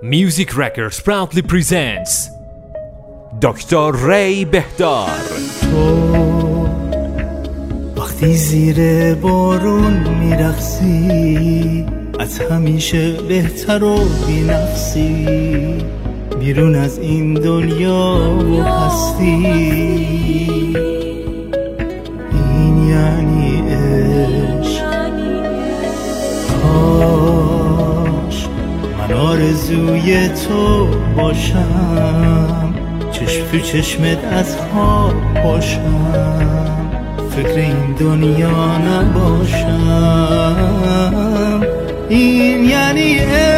Music Records proudly presents دکتر ری بهدار. تو وقتی زیر بارون میرقصی از همیشه بهتر و بی‌نقصی، بیرون از این دنیا و هستی. این یعنی عشق. کاش من آرزوی تو باشم، چشم تو چشمت از خواب باشم، فکر این دنیا نباشم. این یعنی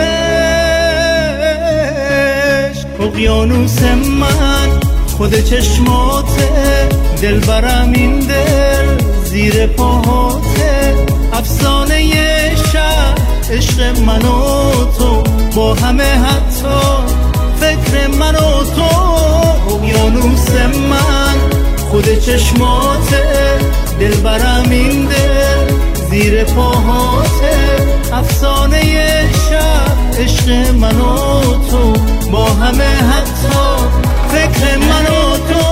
عشق. اقیانوس من خود چشماته، دل برم این دل زیر پاهاته. افسانه شب عشق من و تو با همه، حتی فکر من و تو. اقیانوس من خود چشماته، دل برم این دل زیر پاهاته. افسانه شب عشق من و تو با همه، حتی فکر من و تو.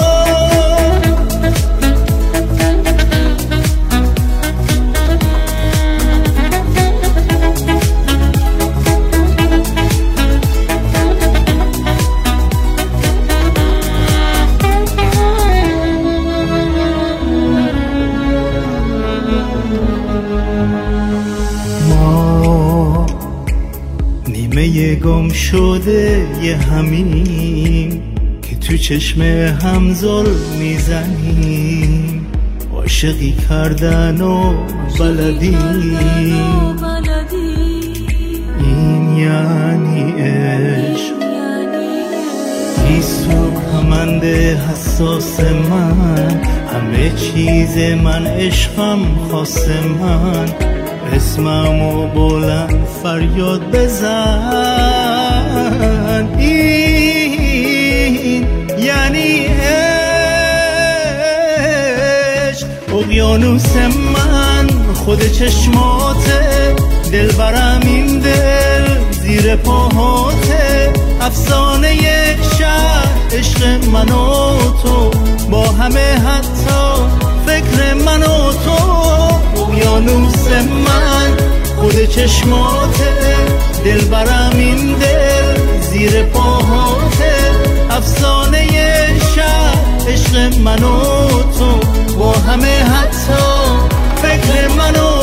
نیمه گم شده یه همین که تو چشم هم ظلم میزنیم، عاشقی کردن و بلدیم. این یعنی عشق. ایسو همند حساس من، همه چیز من عشقم خاص من. اسممو بلند فریاد بزن. این یعنی عشق. اقیانوس من خود چشماته، دل برم این دل زیر پاهاته. افسانه شب عشق من و تو با همه، حتی فکر من و تو. اقیانوس من خود چشماته، دل برم این دل زیر پاهاته. افسانه شب عشق من و تو با همه، حتی فکر من و